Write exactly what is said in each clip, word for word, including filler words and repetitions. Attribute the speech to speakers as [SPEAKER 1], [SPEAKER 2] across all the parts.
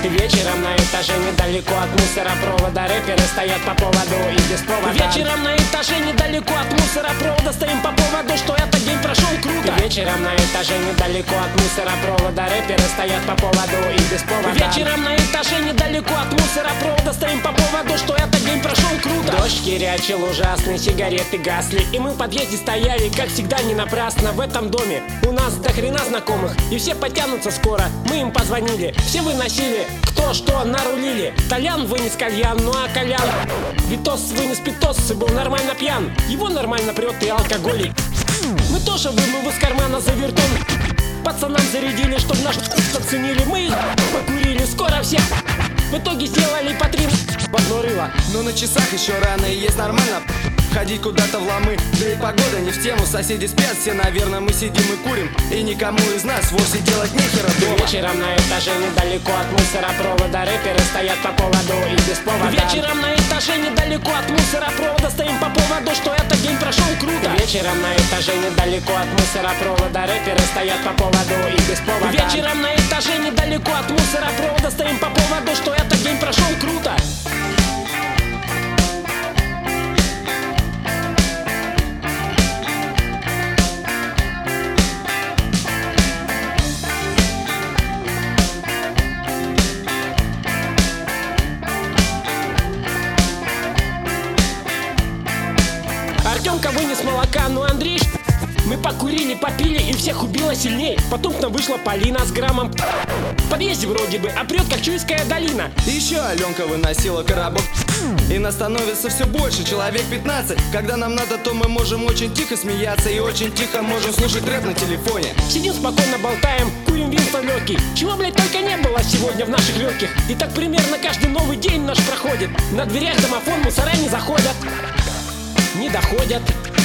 [SPEAKER 1] Вечером на этаже недалеко от мусоропровода рэперы стоят по поводу и без повода.
[SPEAKER 2] Вечером на этаже недалеко от мусоропровода стоим по поводу, что этот день прошел круто.
[SPEAKER 1] Вечером на этаже недалеко от мусоропровода рэперы стоят по поводу и без повода.
[SPEAKER 2] Вечером на этаже недалеко от мусоропровода стоим по поводу, что этот день прошел круто.
[SPEAKER 1] Дождь херячил ужасный, сигареты гасли, и мы в подъезде стояли, как всегда, не напрасно. В этом доме у нас до хрена знакомых, и все потянутся скоро. Мы им позвонили, все выносили, кто что нарулили. Толян вынес кальян, ну а Колян Витос вынес питос и был нормально пьян. Его нормально прет и алкоголик. Мы тоже вынув из кармана за вертон пацанам зарядили, чтоб наш оценили. Мы покурили, скоро все в итоге сделали по три в одно рыло.
[SPEAKER 3] Но на часах еще рано и есть нормально ходить куда-то в ломы. Да и погода не в тему, соседи спят все, наверное, мы сидим и курим. И никому из нас вовсе делать нехера дома.
[SPEAKER 1] Вечером на этаже недалеко от мусоропровода рэперы стоят по поводу и без повода.
[SPEAKER 2] Вечером на этаже недалеко от мусоропровода стоим по поводу, что этот день прошел круто.
[SPEAKER 1] Вечером на этаже недалеко от мусоропровода рэперы стоят по поводу и без повода.
[SPEAKER 2] Вечером на этаже недалеко от мусоропровода стоим по поводу, что этот день прошел круто. Артемка вынес молока, ну Андрей. Мы покурили, попили и всех убило сильней. Потом к нам вышла Полина с граммом в подъезде вроде бы, а прет как Чуйская долина.
[SPEAKER 3] И еще Аленка выносила коробок. И нас становится все больше, человек пятнадцать. Когда нам надо, то мы можем очень тихо смеяться и очень тихо можем слушать рэп на телефоне.
[SPEAKER 2] Сидим спокойно, болтаем, курим Винстон легкий. Чего, блять, только не было сегодня в наших легких. И так примерно каждый новый день наш проходит. На дверях домофон, мусора не заходят, не доходят.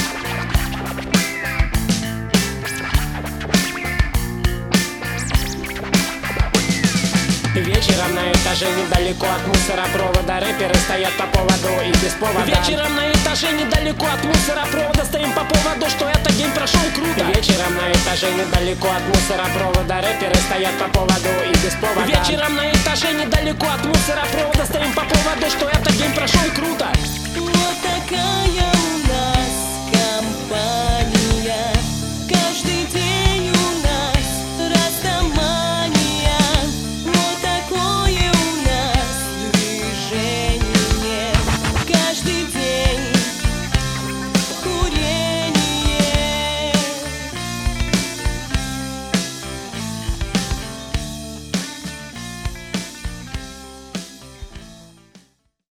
[SPEAKER 1] Вечером на этаже недалеко от мусоропровода рэперы стоят по поводу и без повода.
[SPEAKER 2] Вечером на этаже недалеко от мусоропровода стоим по поводу, что этот день прошел круто.
[SPEAKER 1] Вечером на этаже недалеко от мусоропровода рэперы стоят по поводу и без повода.
[SPEAKER 2] Вечером на этаже недалеко от мусоропровода стоим по поводу, что этот день прошел круто.
[SPEAKER 4] Вот такая